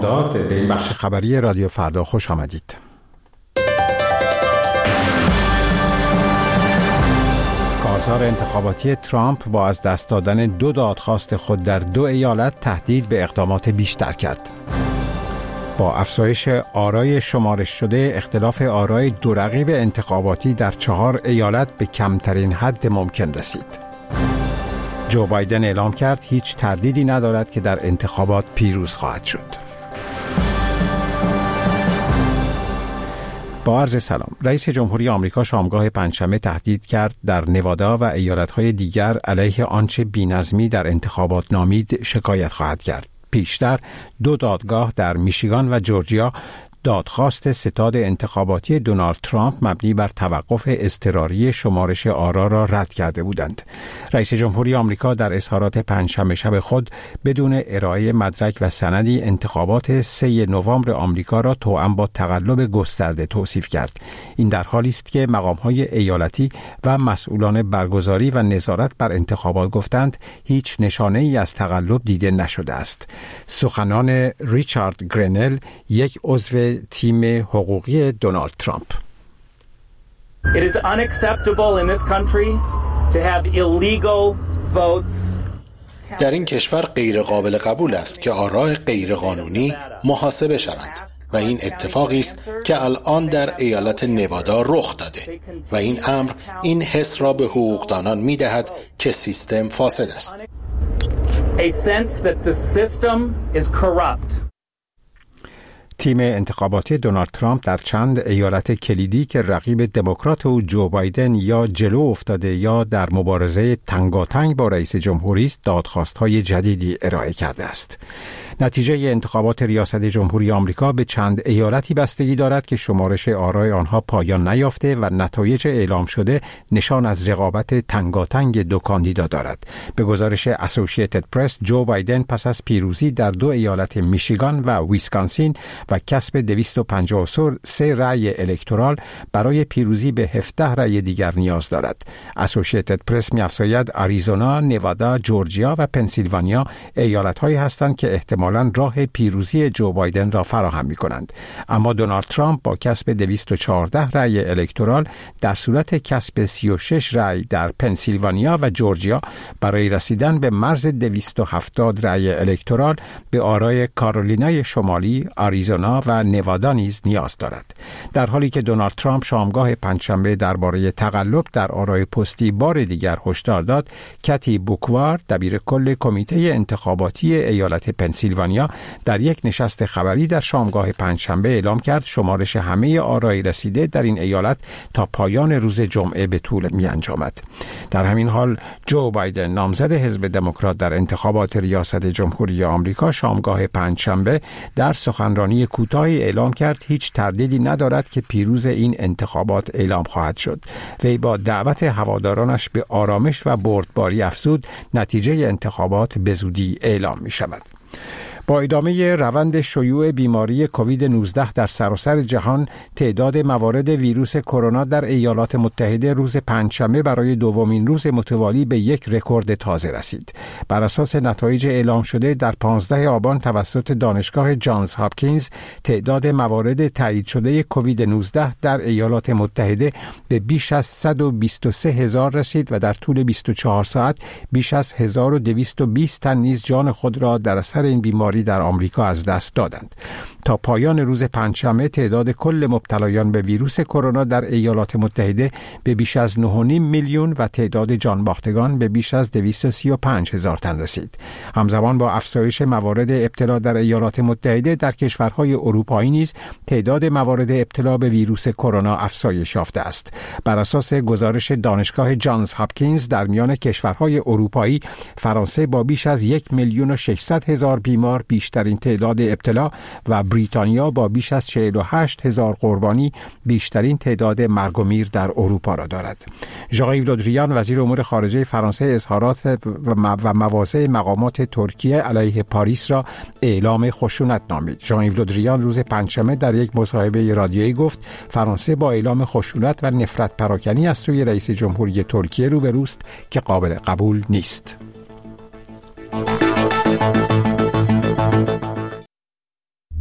به این بخش خبری رادیو فردا خوش آمدید. کارزار انتخاباتی ترامپ با از دست دادن 2 دادخواست خود در 2 ایالت تهدید به اقدامات بیشتر کرد. با افزایش آرای شمارش شده، اختلاف آرای 2 رقیب انتخاباتی در 4 ایالت به کمترین حد ممکن رسید. جو بایدن اعلام کرد هیچ تردیدی ندارد که در انتخابات پیروز خواهد شد. با عرض سلام، رئیس جمهوری آمریکا شامگاه پنجشنبه تهدید کرد در نوادا و ایالت‌های دیگر علیه آنچه بی‌نظمی در انتخابات نامید شکایت خواهد کرد. پیشتر 2 دادگاه در میشیگان و جورجیا دادخواست ستاد انتخاباتی دونالد ترامپ مبنی بر توقف اضطراری شمارش آرا را رد کرده بودند. رئیس جمهوری آمریکا در اظهارات پنجشنبه شب خود بدون ارائه مدرک و سندی انتخابات 3 نوامبر آمریکا را توأم با تقلب گسترده توصیف کرد. این در حالی است که مقام‌های ایالتی و مسئولان برگزاری و نظارت بر انتخابات گفتند هیچ نشانه‌ای از تقلب دیده نشده است. سخنان ریچارد گرنل، یک عضو تیم حقوقی دونالد ترامپ: It is unacceptable in this country to have illegal votes. در این کشور غیر قابل قبول است که آراء غیر قانونی محاسبه شوند و این اتفاقی است که الان در ایالت نوادا رخ داده و این امر این حس را به حقوقدانان می‌دهد که سیستم فاسد است. A sense that the system is corrupt. تیم انتخاباتی دونالد ترامپ در چند ایالت کلیدی که رقیب دموکرات او جو بایدن یا جلو افتاده یا در مبارزه تنگاتنگ با رئیس جمهوری است دادخواست‌های جدیدی ارائه کرده است. نتیجه انتخابات ریاست جمهوری آمریکا به چند ایالتی بستگی دارد که شمارش آرای آنها پایان نیافته و نتایج اعلام شده نشان از رقابت تنگاتنگ 2 کاندیدا دارد. به گزارش اسوسییتد پرس، جو بایدن پس از پیروزی در 2 ایالت میشیگان و ویسکانسین و کسب 253 رأی الکترال برای پیروزی به 17 رأی دیگر نیاز دارد. اسوسییتد پرس می‌افزاید آریزونا، نوادا، جورجیا و پنسیلوانیا ایالت‌هایی هستند که احتمالاً راه پیروزی جو بایدن را فراهم می‌کنند. اما دونالد ترامپ با کسب 214 رأی الکترال در صورت کسب 36 رأی در پنسیلوانیا و جورجیا برای رسیدن به مرز 270 رأی الکترال به آرای کارولینای شمالی، آریزونا و نوادا نیز نیاز دارد. در حالی که دونالد ترامپ شامگاه پنجشنبه درباره تقلب در آرای پستی بار دیگر هشدار داد، کتی بوکوار، دبیر کل کمیته انتخاباتی ایالت پنسیلوانیا، در یک نشست خبری در شامگاه پنجشنبه اعلام کرد شمارش همه آرای رسیده در این ایالت تا پایان روز جمعه به طول می‌انجامد. در همین حال جو بایدن، نامزد حزب دموکرات در انتخابات ریاست جمهوری آمریکا، شامگاه پنجشنبه در سخنرانی کوتاهی اعلام کرد هیچ تردیدی ندارد که پیروز این انتخابات اعلام خواهد شد. وی با دعوت هوادارانش به آرامش و بردباری افزود نتیجه انتخابات به زودی اعلام می شود. با ادامه روند شیوع بیماری کووید 19 در سراسر جهان، تعداد موارد ویروس کرونا در ایالات متحده روز پنجشنبه برای 2مین روز متوالی به یک رکورد تازه رسید. بر اساس نتایج اعلام شده در 15 آبان توسط دانشگاه جانز هاپکینز، تعداد موارد تایید شده کووید 19 در ایالات متحده به بیش از 123,000 رسید و در طول 24 ساعت بیش از 1220 تن نیز جان خود را در اثر این بیماری در آمریکا از دست دادند. تا پایان روز پنجشنبه تعداد کل مبتلایان به ویروس کرونا در ایالات متحده به بیش از 9.5 میلیون و تعداد جانباختگان به بیش از 235,000 تن رسید. همزمان با افزایش موارد ابتلا در ایالات متحده، در کشورهای اروپایی نیز تعداد موارد ابتلا به ویروس کرونا افزایش یافته است. بر اساس گزارش دانشگاه جانز هاپکینز، در میان کشورهای اروپایی فرانسه با بیش از 1,600,000 بیمار بیشترین تعداد ابتلا و بریتانیا با بیش از 48,000 قربانی بیشترین تعداد مرگ و میر در اروپا را دارد. ژان-ایو له دریان، وزیر امور خارجه فرانسه، اظهارات و مواضع مقامات ترکیه علیه پاریس را اعلام خشونت نامید. ژان-ایو له دریان روز پنجشنبه در یک مصاحبه رادیویی گفت فرانسه با اعلام خشونت و نفرت پراکنی از سوی رئیس جمهوری ترکیه روبروست که قابل قبول نیست.